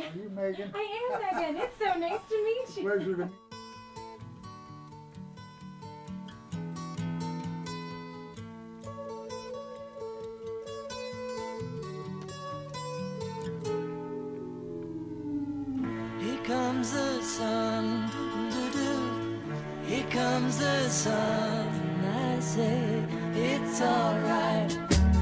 Are you Megan? I am Megan. It's so nice to meet you. Pleasure to meet Here comes the sun, doo-doo-doo. Here comes the sun. I say it's alright.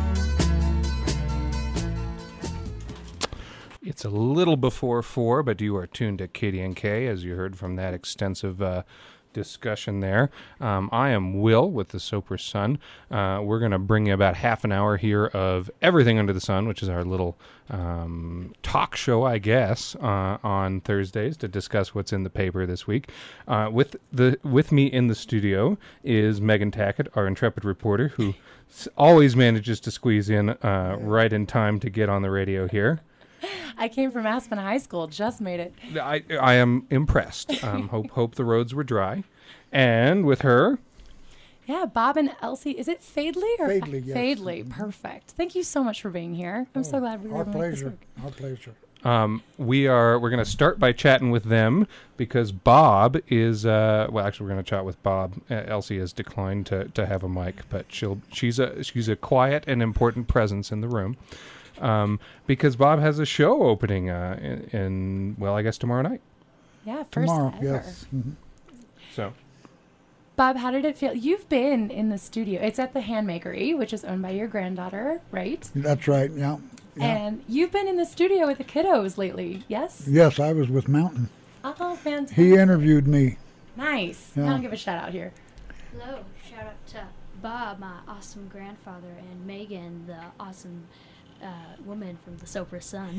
It's a little before 4, but you are tuned to KDNK, as you heard from that extensive discussion there. I am Will with the Soper Sun. We're going to bring you about half an hour here of Everything Under the Sun, which is our little talk show, I guess, on Thursdays to discuss what's in the paper this week. With me in the studio is Megan Tackett, our intrepid reporter, who always manages to squeeze in right in time to get on the radio here. I came from Aspen High School, just made it. I am impressed. Hope the roads were dry. And with her... Yeah, Bob and Elsie. Is it Fadley? Or Fadley, yes. Fadley, perfect. Thank you so much for being here. I'm so glad we were able to make this work. Our pleasure. We're going to start by chatting with them because Bob is well, actually we're going to chat with Bob. Elsie has declined to have a mic, but she's a quiet and important presence in the room. Because Bob has a show opening in I guess tomorrow night. Yeah, first Tomorrow, ever. yes. Mm-hmm. So, Bob, how did it feel? You've been in the studio. It's at the Handmakery, which is owned by your granddaughter, right? That's right, yeah. And you've been in the studio with the kiddos lately, yes? Yes, I was with Mountain. Oh, fantastic. He interviewed me. Nice. Yeah. I'll give a shout out here. Hello, shout out to Bob, my awesome grandfather, and Megan, the awesome woman from the Soper Sun.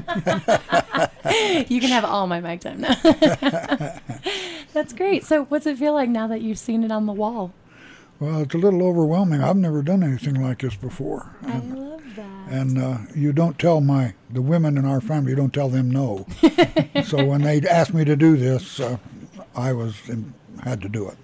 You can have all my mic time now. That's great. So what's it feel like now that you've seen it on the wall? Well, it's a little overwhelming. I've never done anything like this before. I love that. And you don't tell the women in our family, you don't tell them no. So when they asked me to do this, I had to do it.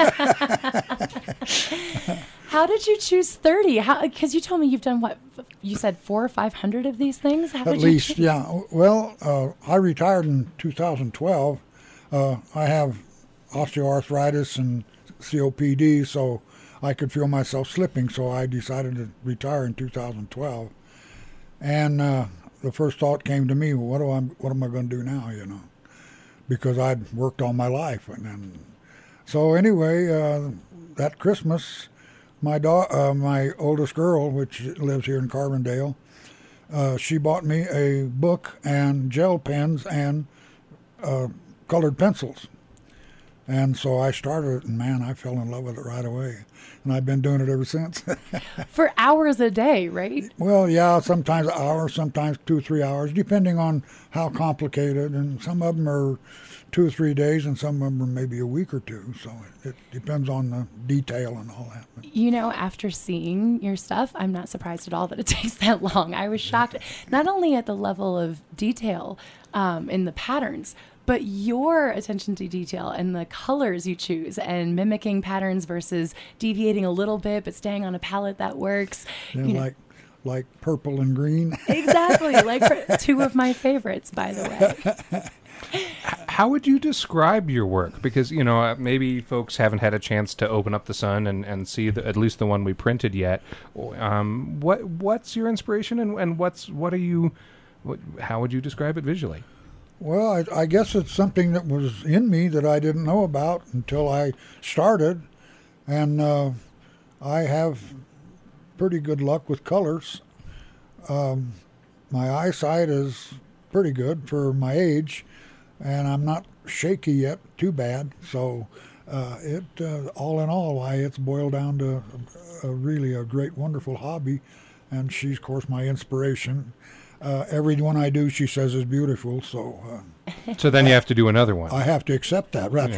How did you choose 30? Because you told me you've done what? You said 400 or 500 of these things? How At did least, you choose? yeah. Well, I retired in 2012. I have osteoarthritis and COPD, so I could feel myself slipping, so I decided to retire in 2012. And the first thought came to me, what am I going to do now, because I'd worked all my life. So anyway, that Christmas, my oldest girl, which lives here in Carbondale, she bought me a book and gel pens and colored pencils. And so I started it, and man, I fell in love with it right away. And I've been doing it ever since. For hours a day, right? Well, yeah, sometimes an hour, sometimes 2 or 3 hours, depending on how complicated. And some of them are 2 or 3 days, and some of them are maybe a week or two. So it depends on the detail and all that. After seeing your stuff, I'm not surprised at all that it takes that long. I was shocked, not only at the level of detail in the patterns, but your attention to detail and the colors you choose and mimicking patterns versus deviating a little bit but staying on a palette that works. Like purple and green. Exactly. Like two of my favorites, by the way. how would you describe your work? Because, maybe folks haven't had a chance to open up the Sun and see at least the one we printed yet. What's your inspiration and how would you describe it visually? Well, I guess it's something that was in me that I didn't know about until I started. And I have pretty good luck with colors. My eyesight is pretty good for my age, and I'm not shaky yet too bad. So all in all, it's boiled down to really a great, wonderful hobby. And she's, of course, my inspiration. Every one I do, she says, is beautiful. So so then you have to do another one. I have to accept that. That's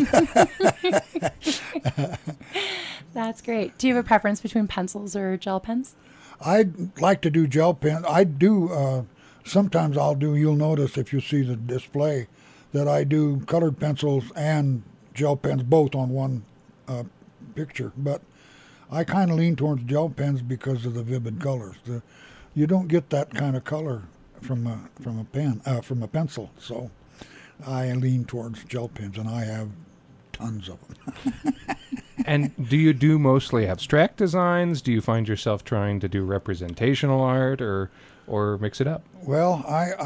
right. That's great. Do you have a preference between pencils or gel pens? I'd like to do gel pen. I do. Sometimes you'll notice if you see the display that I do colored pencils and gel pens both on one picture. But I kind of lean towards gel pens because of the vivid colors. You don't get that kind of color from a pencil. So I lean towards gel pens, and I have tons of them. And do you do mostly abstract designs? Do you find yourself trying to do representational art, or mix it up? Well,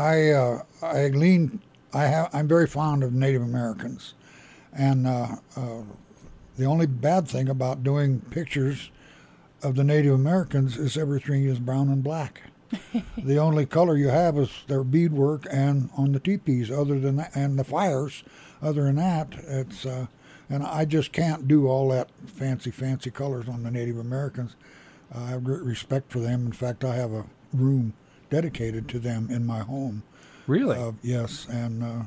I'm very fond of Native Americans, and the only bad thing about doing pictures of the Native Americans is everything is brown and black. The only color you have is their beadwork and on the teepees. Other than that, and the fires. Other than that, it's and I just can't do all that fancy colors on the Native Americans. I have great respect for them. In fact, I have a room dedicated to them in my home. Really? Yes, and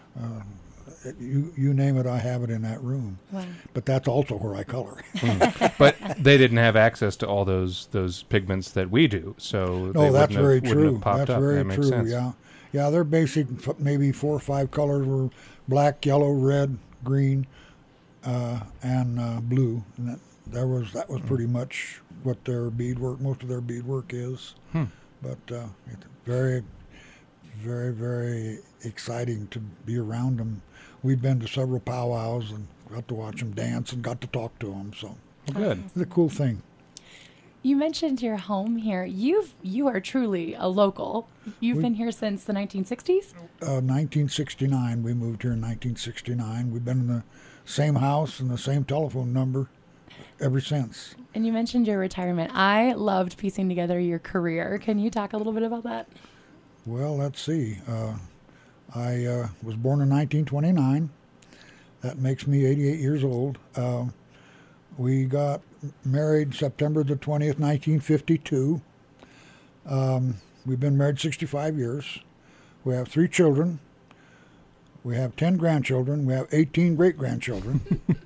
you name it, I have it in that room. Wow. But that's also where I color. But they didn't have access to all those pigments that we do, so No, that's very wouldn't true. have popped That's up. very That makes true. sense. Yeah. Their basic maybe 4 or 5 colors were black, yellow, red, green, and blue. And that was pretty much what their beadwork, most of their beadwork is. But it's very, very, very exciting to be around them. We've been to several powwows and got to watch them dance and got to talk to them. So Good. it's a cool thing. You mentioned your home here. You are truly a local. You've been here since the 1960s? 1969. We moved here in 1969. We've been in the same house and the same telephone number ever since. And you mentioned your retirement. I loved piecing together your career. Can you talk a little bit about that? Well, let's see. I was born in 1929. That makes me 88 years old. We got married September the 20th, 1952. We've been married 65 years. We have 3 children. We have 10 grandchildren. We have 18 great-grandchildren.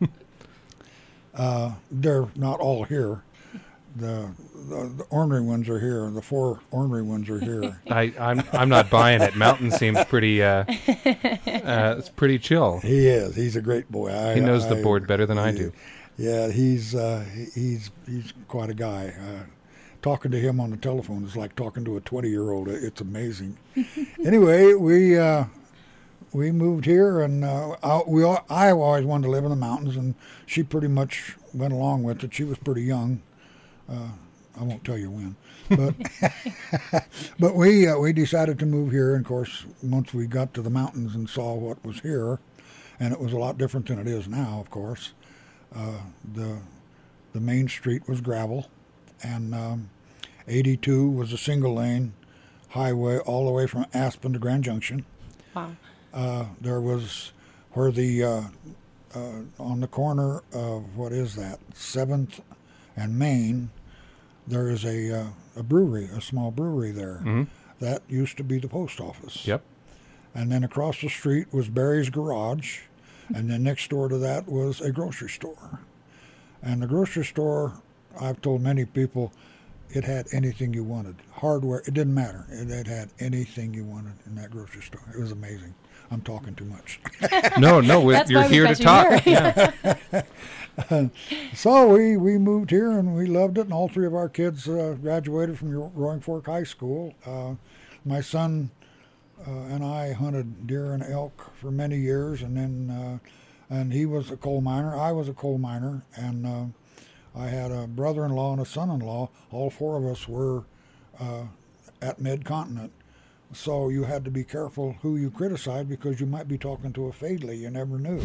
They're not all here. The ornery ones are here. The 4 ornery ones are here. I'm not buying it. Mountain seems pretty it's pretty chill. He is. He's a great boy. He knows the board better than I do. Yeah, he's quite a guy. Talking to him on the telephone is like talking to a 20-year-old. It's amazing. Anyway, we moved here, and I always wanted to live in the mountains, and she pretty much went along with it. She was pretty young. I won't tell you when, but but we decided to move here. And of course, once we got to the mountains and saw what was here, and it was a lot different than it is now. Of course, the main street was gravel, and 82 was a single lane highway all the way from Aspen to Grand Junction. Wow. There was where the on the corner of what is that 7th and Main. There is a brewery, a small brewery there. Mm-hmm. That used to be the post office. Yep. And then across the street was Barry's Garage, and then next door to that was a grocery store. And the grocery store, I've told many people, it had anything you wanted. Hardware, it didn't matter. It had anything you wanted in that grocery store. It was amazing. I'm talking too much. No, That's you're why we here got to you talk. here. Yeah. So we moved here, and we loved it, and all 3 of our kids graduated from Roaring Fork High School. My son and I hunted deer and elk for many years, and then and he was a coal miner. I was a coal miner, and I had a brother-in-law and a son-in-law. All 4 of us were at Mid-Continent. So you had to be careful who you criticized, because you might be talking to a Fadley. You never knew.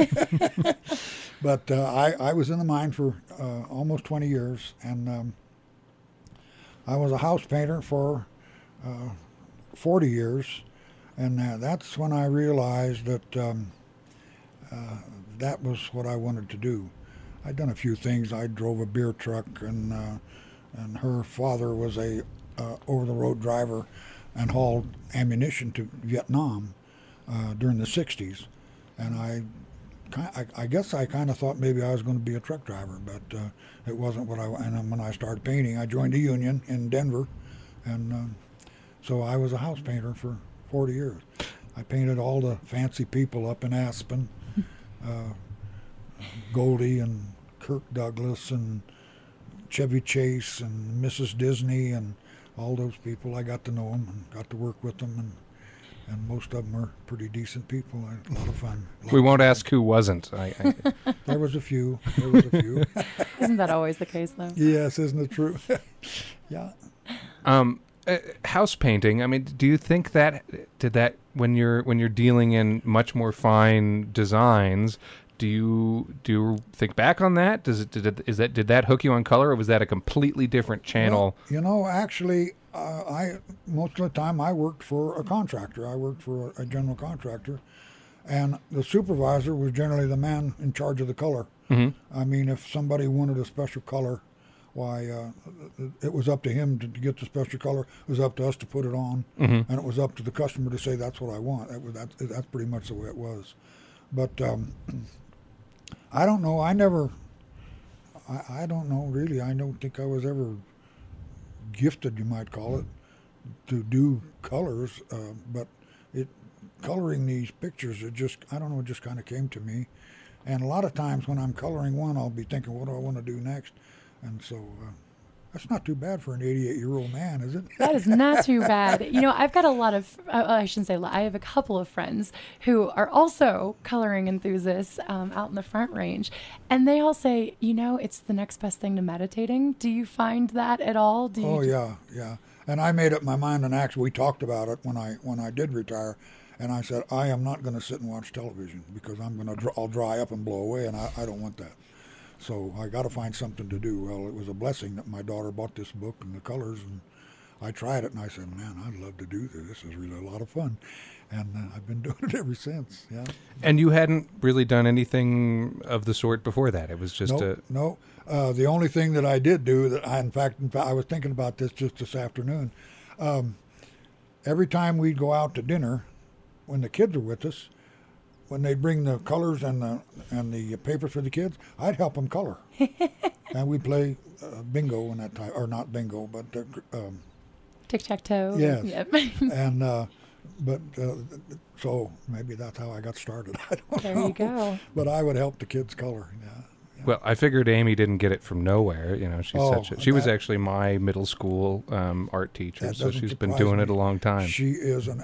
But I was in the mine for almost 20 years, and I was a house painter for 40 years, and that's when I realized that that was what I wanted to do. I'd done a few things. I drove a beer truck, and her father was a over-the-road driver and hauled ammunition to Vietnam during the 60s. And I guess I kind of thought maybe I was going to be a truck driver, but it wasn't what and then when I started painting, I joined a union in Denver, and so I was a house painter for 40 years. I painted all the fancy people up in Aspen, Goldie and Kirk Douglas and Chevy Chase and Mrs. Disney and all those people, I got to know them and got to work with them, and most of them are pretty decent people. A lot of fun. We won't ask who wasn't. There was a few. There was a few. Isn't that always the case, though? Yes, isn't it true? Yeah. House painting. I mean, do you think that when you're dealing in much more fine designs, do you think back on that? Did that hook you on color, or was that a completely different channel? Well, actually, I most of the time I worked for a contractor. I worked for a general contractor, and the supervisor was generally the man in charge of the color. Mm-hmm. I mean, if somebody wanted a special color, why, it was up to him to get the special color. It was up to us to put it on, Mm-hmm. and it was up to the customer to say that's what I want. That's pretty much the way it was. But I don't know. I don't know really. I don't think I was ever gifted, you might call it, to do colors. But coloring these pictures, it just kind of came to me. And a lot of times when I'm coloring one, I'll be thinking, what do I want to do next? And so that's not too bad for an 88-year-old man, is it? That is not too bad. I've got a lot of, I shouldn't say a lot, I have a couple of friends who are also coloring enthusiasts out in the Front Range. And they all say, it's the next best thing to meditating. Do you find that at all? Yeah. And I made up my mind, and actually we talked about it when I did retire. And I said, I am not going to sit and watch television because I'll dry up and blow away, and I don't want that. So I got to find something to do. Well, it was a blessing that my daughter bought this book and the colors, and I tried it, and I said, man, I'd love to do this. This is really a lot of fun. And I've been doing it ever since, yeah. And you hadn't really done anything of the sort before that? It was just No. The only thing that I did do, that in fact, I was thinking about this just this afternoon. Every time we'd go out to dinner, when the kids were with us, when they'd bring the colors and the papers for the kids, I'd help them color. And we'd play bingo in that time, or not bingo, but tic-tac-toe. Yes. Yep. And so maybe that's how I got started. I don't know. There you go. But I would help the kids color. Yeah. Well, I figured Amy didn't get it from nowhere. She was actually my middle school art teacher, so she's been doing it a long time. She is an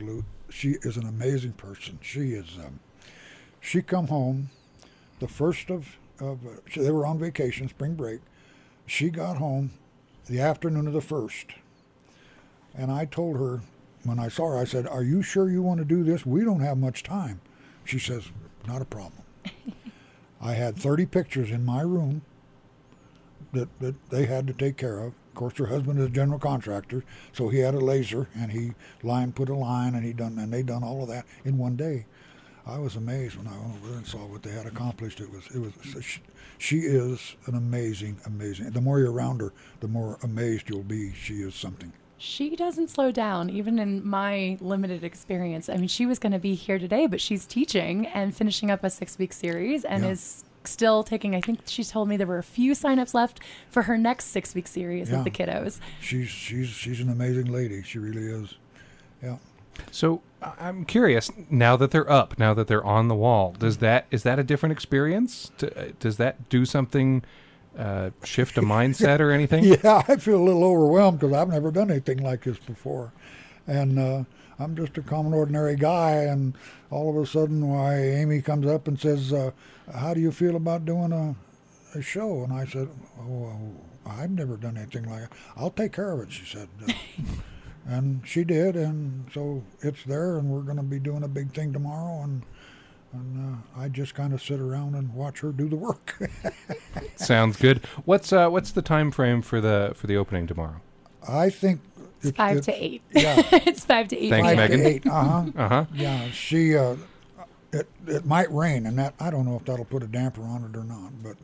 amazing person. She is. She come home the first of they were on vacation, spring break. She got home the afternoon of the 1st, and I told her when I saw her, I said, "Are you sure you want to do this? We don't have much time." She says, "Not a problem." I had 30 pictures in my room that they had to take care of. Of course, her husband is a general contractor, so he had a laser, and he put a line, and they done all of that in one day. I was amazed when I went over there and saw what they had accomplished. She is an amazing. The more you're around her, the more amazed you'll be. She is something. She doesn't slow down, even in my limited experience. I mean, she was going to be here today, but she's teaching and finishing up a 6-week series and is still taking, I think she told me there were a few signups left for her next 6-week series with the kiddos. She's an amazing lady. She really is. Yeah. So I'm curious, now that they're up, now that they're on the wall, is that a different experience? Does that do something, shift a mindset or anything? Yeah, I feel a little overwhelmed because I've never done anything like this before. And I'm just a common, ordinary guy, and all of a sudden Amy comes up and says, how do you feel about doing a show? And I said, I've never done anything like that. I'll take care of it, she said. And she did, and so it's there, and we're going to be doing a big thing tomorrow, and I just kind of sit around and watch her do the work. Sounds good. What's the time frame for the opening tomorrow? I think it's 5 to 8. Yeah, it's 5 to 8. Thanks, 5 Megan. to 8. Uh-huh. Yeah, she. It might rain, and that I don't know if that'll put a damper on it or not, but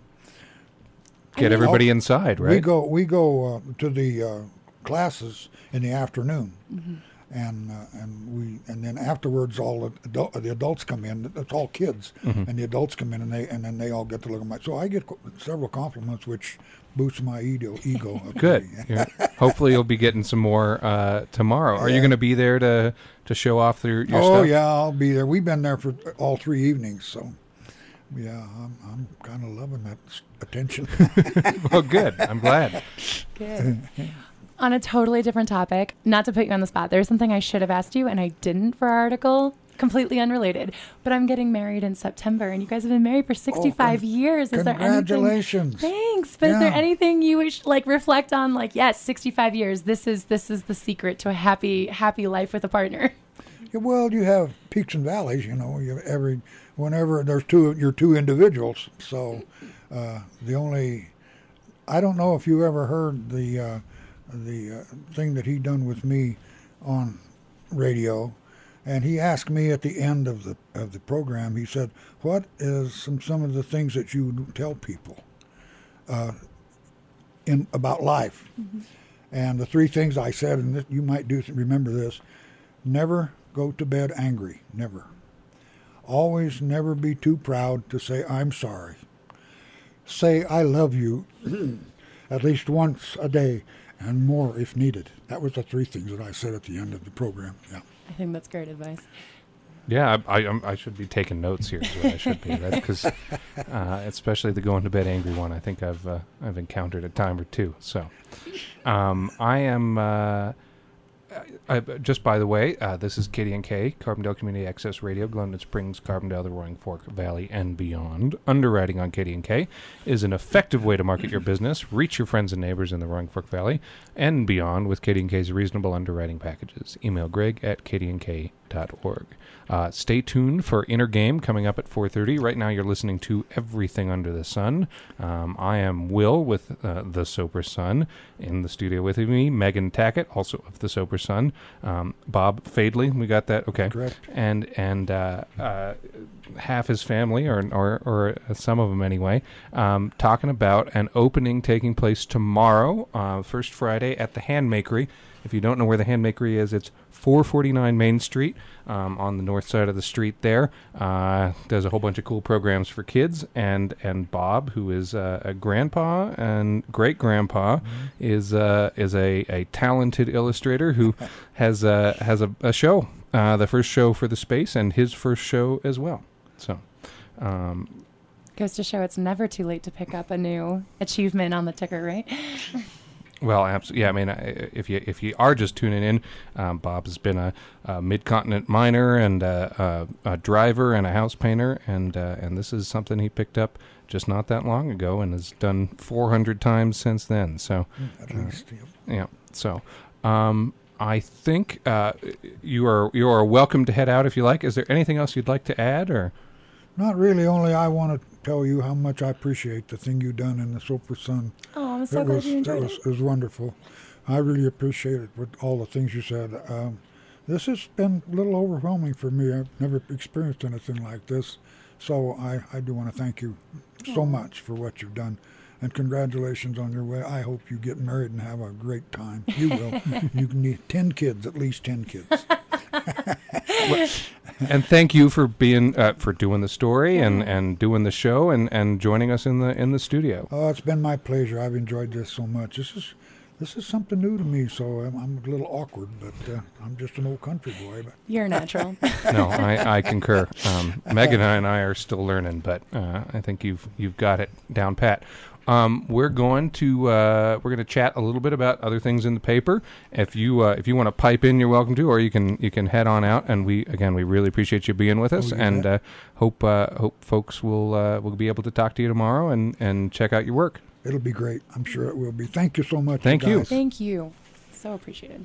get everybody inside, right? We go to the classes in the afternoon, and then afterwards all the adults come in. It's all kids, and the adults come in, and then they all get to look at my. So I get several compliments, which boosts my ego. Good. Yeah. Hopefully you'll be getting some more tomorrow. Are you going to be there to show off your stuff? Oh yeah, I'll be there. We've been there for all 3 evenings, so. Yeah, I'm kind of loving that attention. Well, good. I'm glad. Good. On a totally different topic, not to put you on the spot, there's something I should have asked you and I didn't for our article. Completely unrelated, but I'm getting married in September, and you guys have been married for 65 years. Is there anything? Congratulations! Thanks. But is there anything you wish, like, reflect on? Like, yes, 65 years. This is the secret to a happy life with a partner. Yeah, well, you have peaks and valleys. You know, whenever there's you're two individuals. So I don't know if you ever heard the thing that he done with me on radio. And he asked me at the end of the program, he said, what is some of the things that you tell people about life? Mm-hmm. And the 3 things I said, and you might remember this, never go to bed angry, never. Always never be too proud to say, I'm sorry. Say, I love you at least once a day and more if needed. That was the 3 things that I said at the end of the program, yeah. I think that's great advice. Yeah, I should be taking notes here. Is what I should be. That's because, especially the going to bed angry one, I think I've encountered a time or two. So, I am. Just by the way, this is KDNK, Carbondale Community Access Radio, Glendon Springs, Carbondale, the Roaring Fork Valley, and beyond. Underwriting on KDNK is an effective way to market your business, reach your friends and neighbors in the Roaring Fork Valley, and beyond with KDNK's reasonable underwriting packages. Email greg@kdnk.org. Stay tuned for Inner Game coming up at 4:30. Right now you're listening to Everything Under the Sun. I am Will with The Soper Sun. In the studio with me, Megan Tackett, also of The Soper Sun. Bob Fadley, we got that? Okay. Correct. And half his family, or some of them anyway, talking about an opening taking place tomorrow, first Friday, at the Handmakery. If you don't know where the Handmakery is, it's 449 Main Street, on the north side of the street there. Does a whole bunch of cool programs for kids, and Bob, who is a grandpa and great-grandpa, is a talented illustrator who has a show, the first show for the space, and his first show as well. So, goes to show it's never too late to pick up a new achievement on the ticker, right? Well, absolutely. Yeah, I mean, if you are just tuning in, Bob has been a mid-continent miner and a driver and a house painter, and this is something he picked up just not that long ago and has done 400 times since then. So, at least, yeah. So, I think you are welcome to head out if you like. Is there anything else you'd like to add, or? Not really. Only I want to tell you how much I appreciate the thing you done in the Soper Sun. Oh, I'm so glad you enjoyed it. It was wonderful. I really appreciate it with all the things you said. This has been a little overwhelming for me. I've never experienced anything like this. So I do want to thank you so much for what you've done. And congratulations on your way. I hope you get married and have a great time. You will. You need 10 kids, at least 10 kids. And thank you for being for doing the story and doing the show and joining us in the studio. Oh, it's been my pleasure. I've enjoyed this so much. This is something new to me, so I'm a little awkward, but I'm just an old country boy. But. You're natural. No, I concur. Megan and I are still learning, but I think you've got it down pat. We're going to chat a little bit about other things in the paper. If you want to pipe in, you're welcome to, or you can head on out. And we really appreciate you being with us, and hope folks will be able to talk to you tomorrow and check out your work. It'll be great. I'm sure it will be. Thank you so much. Thank you. Thank you. So appreciated.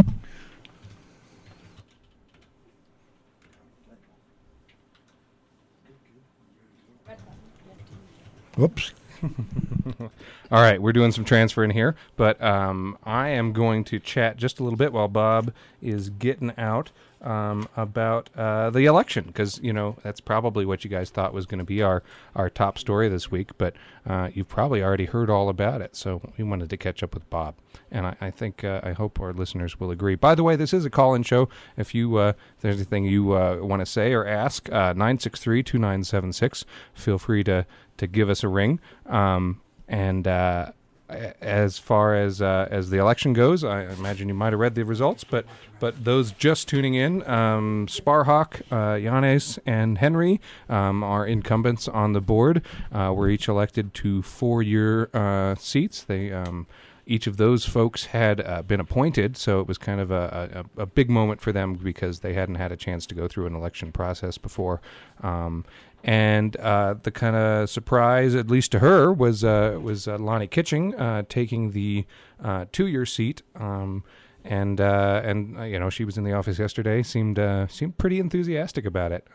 Whoops. All right, we're doing some transferring here, but I am going to chat just a little bit while Bob is getting out about the election, because that's probably what you guys thought was going to be our top story this week, but you've probably already heard all about it, so we wanted to catch up with Bob, and I hope our listeners will agree. By the way, this is a call-in show. If there's anything you want to say or ask, 963-2976, feel free to give us a ring. And as far as the election goes, I imagine you might have read the results, but those just tuning in, Sparhawk, Yanes, and Henry are incumbents on the board. We're each elected to 4-year seats. They each of those folks had been appointed, so it was kind of a big moment for them because they hadn't had a chance to go through an election process before. And the kind of surprise, at least to her, was Lonnie Kitching taking the 2-year seat. And she was in the office yesterday. Seemed pretty enthusiastic about it.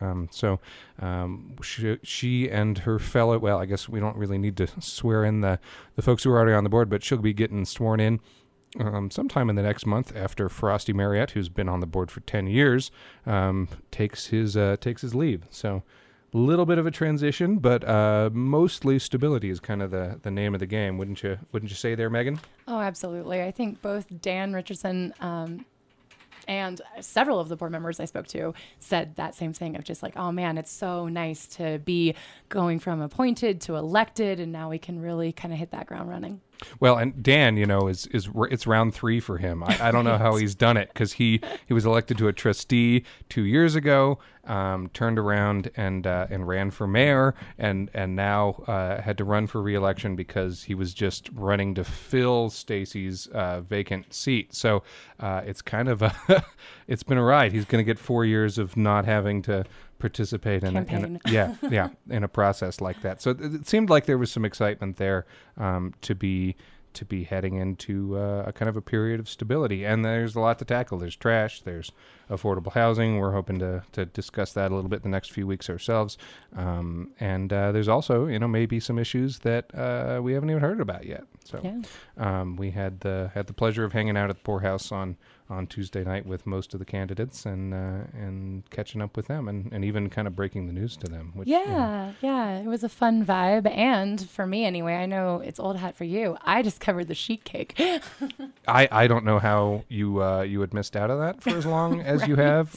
She and her fellow. Well, I guess we don't really need to swear in the folks who are already on the board, but she'll be getting sworn in sometime in the next month after Frosty Marriott, who's been on the board for 10 years, takes his leave. So. A little bit of a transition, but mostly stability is kind of the name of the game, wouldn't you say there, Megan? Oh, absolutely. I think both Dan Richardson and several of the board members I spoke to said that same thing of just like, oh man, it's so nice to be going from appointed to elected, and now we can really kind of hit that ground running. Well, and Dan, it's round 3 for him. I don't know how he's done it because he was elected to a trustee 2 years ago, turned around and ran for mayor, and now had to run for re-election because he was just running to fill Stacy's vacant seat. So it's kind of it's been a ride. He's going to get 4 years of not having to participate in a process like that. So it seemed like there was some excitement there to be heading into a kind of a period of stability. And there's a lot to tackle. There's trash, there's affordable housing. We're hoping to discuss that a little bit in the next few weeks ourselves. And there's also, maybe some issues that we haven't even heard about yet. So we had the pleasure of hanging out at the Poorhouse on Tuesday night with most of the candidates and catching up with them and even kind of breaking the news to them. Which, it was a fun vibe. And for me anyway, I know it's old hat for you. I discovered the sheet cake. I don't know how you had missed out on that for as long as you have.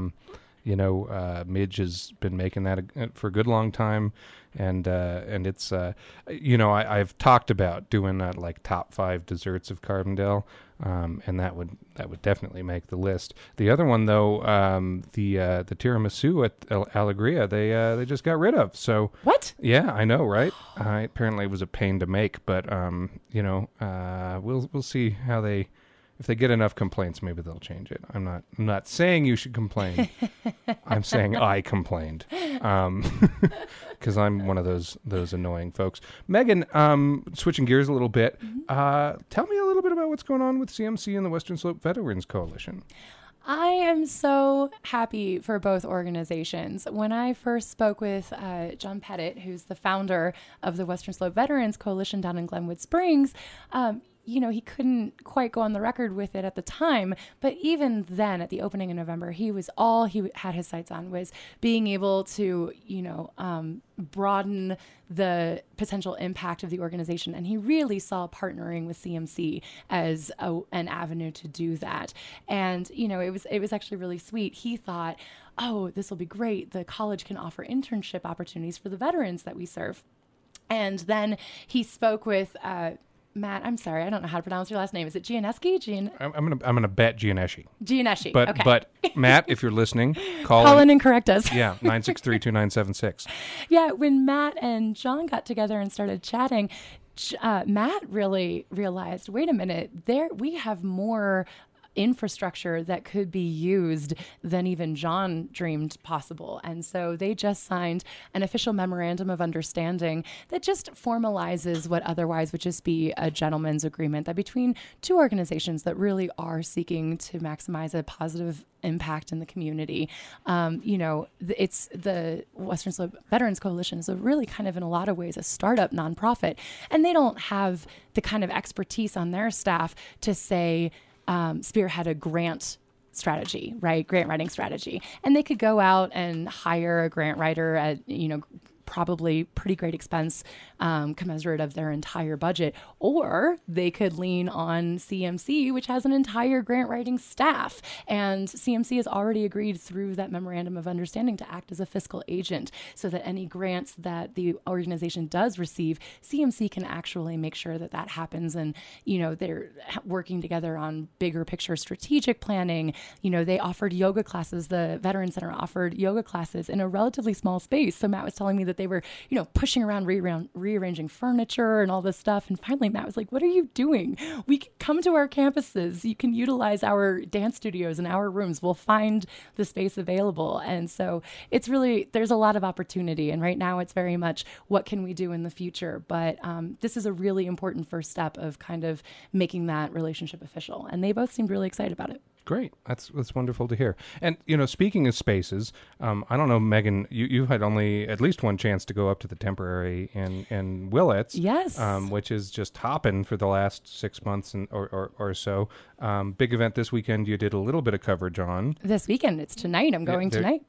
Midge has been making that for a good long time. And it's, I've talked about doing like top 5 desserts of Carbondale. And that would definitely make the list. The other one, though, the tiramisu at Allegria, they just got rid of. So what? Yeah, I know, right? Apparently, it was a pain to make, but we'll see how they. If they get enough complaints, maybe they'll change it. I'm not saying you should complain. I'm saying I complained because I'm one of those annoying folks. Megan, switching gears a little bit, tell me a little bit about what's going on with CMC and the Western Slope Veterans Coalition. I am so happy for both organizations. When I first spoke with John Pettit, who's the founder of the Western Slope Veterans Coalition down in Glenwood Springs, he couldn't quite go on the record with it at the time, but even then at the opening in November, he had his sights on was being able to, broaden the potential impact of the organization. And he really saw partnering with CMC as an avenue to do that. And, it was actually really sweet. He thought, oh, this will be great. The college can offer internship opportunities for the veterans that we serve. And then he spoke with, Matt, I'm sorry, I don't know how to pronounce your last name. Is it Gianeschi? I'm gonna bet Gianeschi. Gianeschi. But okay. But Matt, if you're listening, call in and correct us. Yeah, 963-2976. Yeah, when Matt and John got together and started chatting, Matt really realized, wait a minute, we have more infrastructure that could be used than even John dreamed possible. And so they just signed an official memorandum of understanding that just formalizes what otherwise would just be a gentleman's agreement that between two organizations that really are seeking to maximize a positive impact in the community. It's the Western Slope Veterans Coalition is a really kind of in a lot of ways a startup nonprofit, and they don't have the kind of expertise on their staff to say, spearhead a grant strategy, right? Grant writing strategy. And they could go out and hire a grant writer at, probably pretty great expense, commensurate of their entire budget, or they could lean on CMC, which has an entire grant writing staff. And CMC has already agreed through that memorandum of understanding to act as a fiscal agent so that any grants that the organization does receive, CMC can actually make sure that that happens. And, they're working together on bigger picture strategic planning. They offered yoga classes. The Veterans Center offered yoga classes in a relatively small space. So Matt was telling me that they were, pushing around, rearranging furniture and all this stuff. And finally, Matt was like, what are you doing? We can come to our campuses. You can utilize our dance studios and our rooms. We'll find the space available. And so it's really, there's a lot of opportunity. And right now it's very much, what can we do in the future? But this is a really important first step of kind of making that relationship official. And they both seemed really excited about it. Great. That's wonderful to hear. And, speaking of spaces, I don't know, Megan, you've had only at least one chance to go up to the Temporary in Willits. Yes. Which is just hopping for the last 6 months or so. Big event this weekend you did a little bit of coverage on. This weekend. It's tonight. I'm going tonight.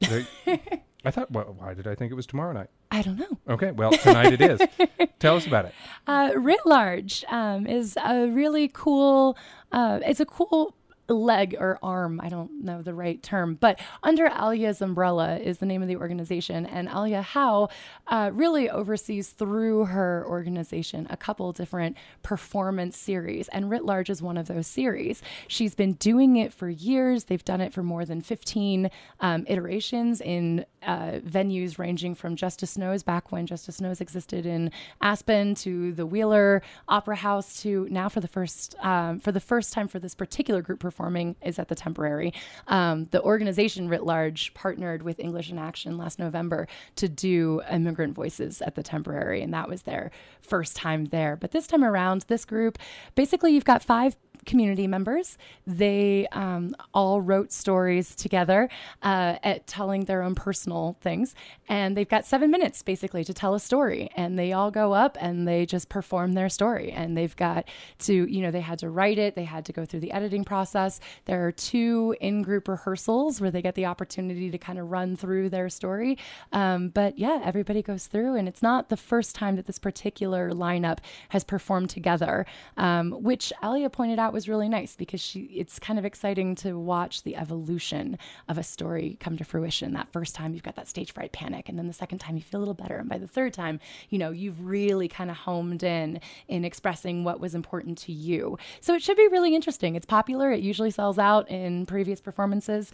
I thought, why did I think it was tomorrow night? I don't know. Okay, well, tonight it is. Tell us about it. Writ Large is a really cool, it's a cool leg or arm, I don't know the right term, but under Alia's umbrella is the name of the organization. And Alia Howe really oversees through her organization a couple different performance series. And Writ Large is one of those series. She's been doing it for years. They've done it for more than 15 iterations in venues ranging from Justice Snow's, back when Justice Snow's existed in Aspen, to the Wheeler Opera House, to now for the first time for this particular group performing is at the Temporary. The organization Writ Large partnered with English in Action last November to do Immigrant Voices at the Temporary, and that was their first time there. But this time around, this group, basically you've got 5 community members. They all wrote stories together at telling their own personal things. And they've got 7 minutes basically to tell a story. And they all go up and they just perform their story. And they've got to, they had to write it. They had to go through the editing process. There are 2 in-group rehearsals where they get the opportunity to kind of run through their story. But yeah, everybody goes through. And it's not the first time that this particular lineup has performed together, which Alia pointed out was really nice, because it's kind of exciting to watch the evolution of a story come to fruition. That first time you've got that stage fright panic, and then the second time you feel a little better, and by the third time you've really kind of homed in expressing what was important to you. So it should be really interesting. It's popular. It usually sells out in previous performances,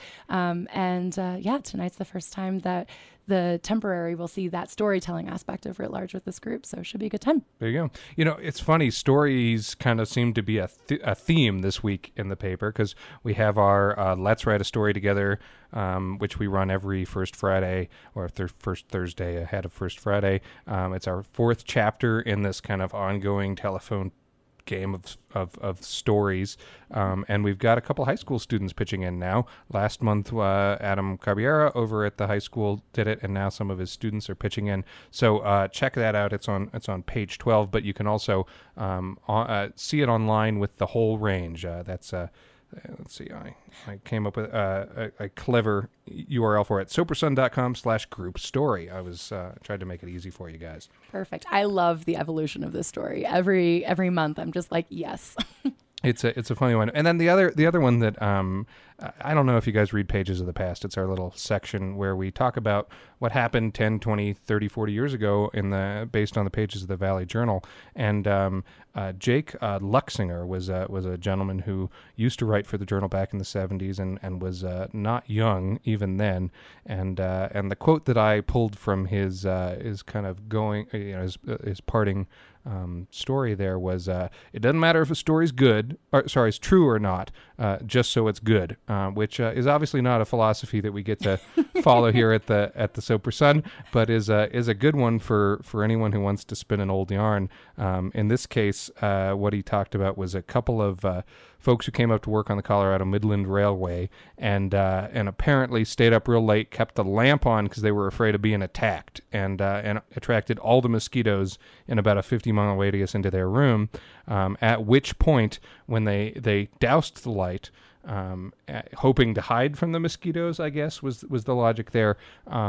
yeah, tonight's the first time that the Temporary will see that storytelling aspect of Writ Large with this group, so it should be a good time. There you go. It's funny, stories kind of seem to be a theme this week in the paper, because we have our Let's Write a Story Together, which we run every first Friday, or first Thursday ahead of First Friday. It's our 4th chapter in this kind of ongoing telephone game of stories, and we've got a couple high school students pitching in now. Last month, Adam Carbiera over at the high school did it, and now some of his students are pitching in. So check that out. It's on page 12, but you can also see it online with the whole range. That's let's see, I came up with a clever URL for it. sopersun.com/group story. I was tried to make it easy for you guys. Perfect. I love the evolution of this story. Every month I'm just like, yes. It's a funny one. And then the other one that I don't know if you guys read Pages of the Past. It's our little section where we talk about what happened 10, 20, 30, 40 years ago based on the pages of the Valley Journal. And Jake Luxinger was a gentleman who used to write for the Journal back in the 70s and was not young even then. And the quote that I pulled from his kind of going, his parting story there was, it doesn't matter if a story's is true or not, just so it's good, which is obviously not a philosophy that we get to follow here at the Soper Sun, but is a good one for anyone who wants to spin an old yarn. In this case, what he talked about was a couple of folks who came up to work on the Colorado Midland Railway and apparently stayed up real late, kept the lamp on because they were afraid of being attacked, and attracted all the mosquitoes in about a 50-mile radius into their room, at which point, when they doused the light, hoping to hide from the mosquitoes, I guess was the logic there,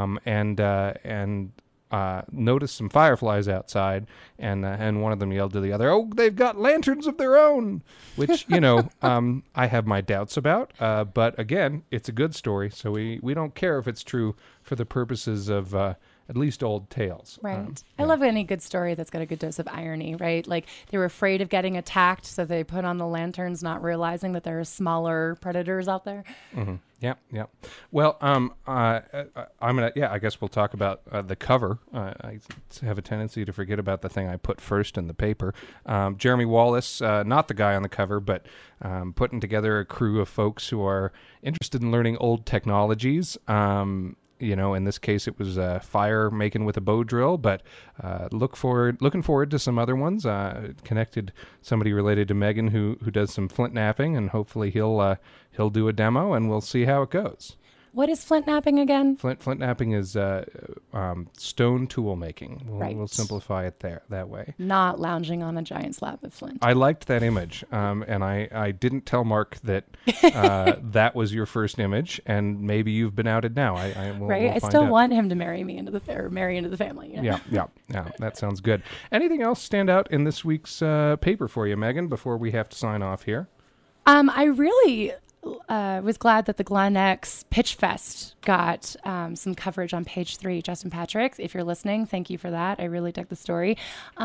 and noticed some fireflies outside, and one of them yelled to the other, "Oh, they've got lanterns of their own," which, I have my doubts about, but again, it's a good story, so we don't care if it's true for the purposes of at least old tales. Right. I love any good story that's got a good dose of irony, right? Like they were afraid of getting attacked, so they put on the lanterns, not realizing that there are smaller predators out there. Yeah, yeah. Well, I'm gonna. Yeah, I guess we'll talk about the cover. I have a tendency to forget about the thing I put first in the paper. Jeremy Wallace, not the guy on the cover, but putting together a crew of folks who are interested in learning old technologies. In this case, it was fire making with a bow drill, but looking forward to some other ones. Connected somebody related to Megan who does some flint napping, and hopefully he'll do a demo, and we'll see how it goes. What is flint napping again? Flint napping is stone tool making. We'll simplify it that way. Not lounging on a giant slab of flint. I liked that image, and I didn't tell Mark that that was your first image, and maybe you've been outed now. We'll I still want him to marry into the family. You know? Yeah, that sounds good. Anything else stand out in this week's paper for you, Megan, before we have to sign off here? I really was glad that the Glen X Pitch Fest got some coverage on page 3. Justin Patrick, if you're listening, thank you for that. I really dug the story.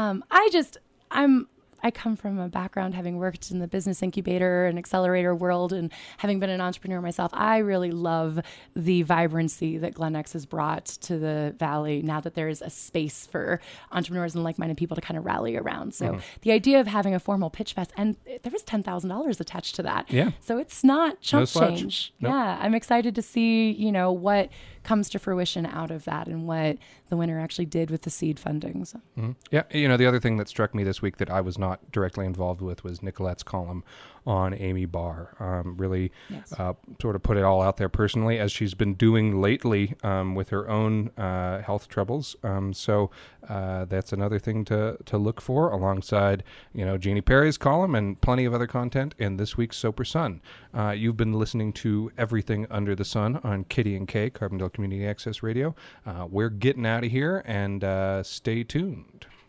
I come from a background having worked in the business incubator and accelerator world and having been an entrepreneur myself. I really love the vibrancy that Glen X has brought to the Valley now that there is a space for entrepreneurs and like-minded people to kind of rally around. So the idea of having a formal pitch fest, and there was $10,000 attached to that. Yeah. So it's not chump change. Nope. Yeah. I'm excited to see, what comes to fruition out of that and what the winner actually did with the seed funding. So. Yeah, the other thing that struck me this week that I was not directly involved with was Nicolette's column on Amy Barr. Really sort of put it all out there personally, as she's been doing lately with her own health troubles. So that's another thing to look for alongside, Jeannie Perry's column and plenty of other content in this week's Soper Sun. You've been listening to Everything Under the Sun on Kitty and K, Carbondale Community Access Radio. We're getting out of here, and stay tuned.